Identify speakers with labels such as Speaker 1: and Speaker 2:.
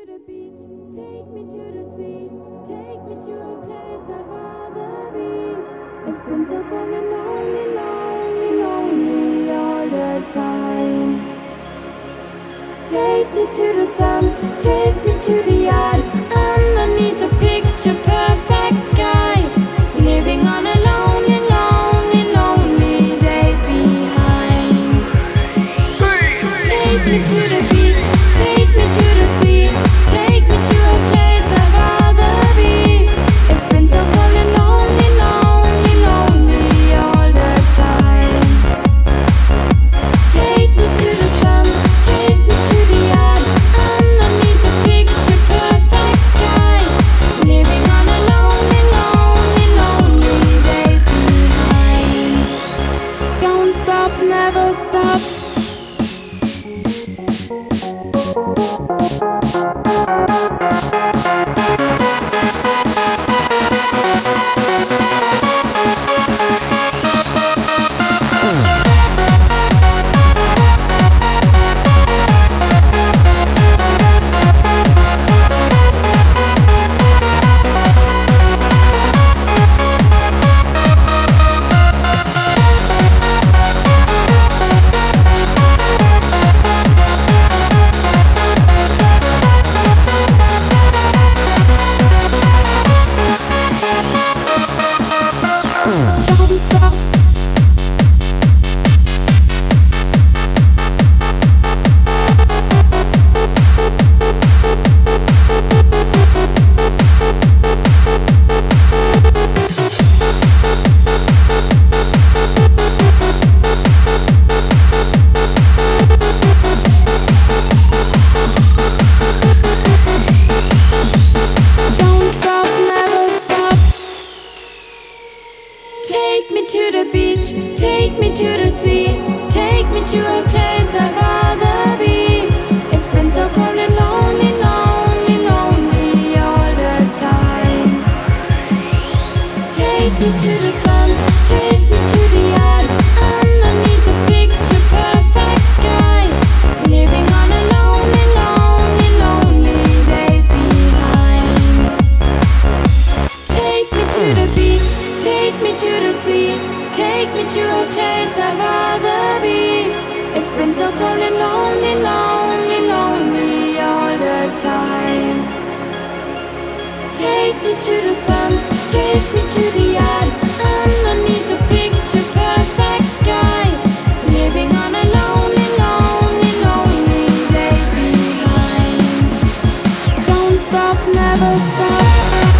Speaker 1: the beach, take me to the sea, take me to a place I'd rather be. It's been so cold and lonely, lonely, lonely all the time. Take me to the sun, take me to the yard, underneath a picture perfect sky, living on a lonely, lonely, lonely days behind. Take me to the beach, take me to the sea, take me to a place I'd rather be. It's been so cold and lonely, lonely, lonely all the time. Take me to the sun, take me to the yard, underneath a picture perfect sky, living on a lonely, lonely, lonely days behind. Don't stop, never stop. Don't stop. Don't stop, never stop. Take me to the beach, take me to the sea, take me to a place I'd rather be. It's been so cold and lonely, lonely, lonely all the time. Take me to the sun, take me to the yard, underneath a picture perfect sky, living on a lonely, lonely, lonely days behind. Take me to the beach, take me to the sea, take me to a place I'd rather be. It's been so cold and lonely, lonely, lonely all the time. Take me to the sun, take me to the yard, underneath a picture perfect sky, living on a lonely, lonely, lonely days behind. Don't stop, never stop.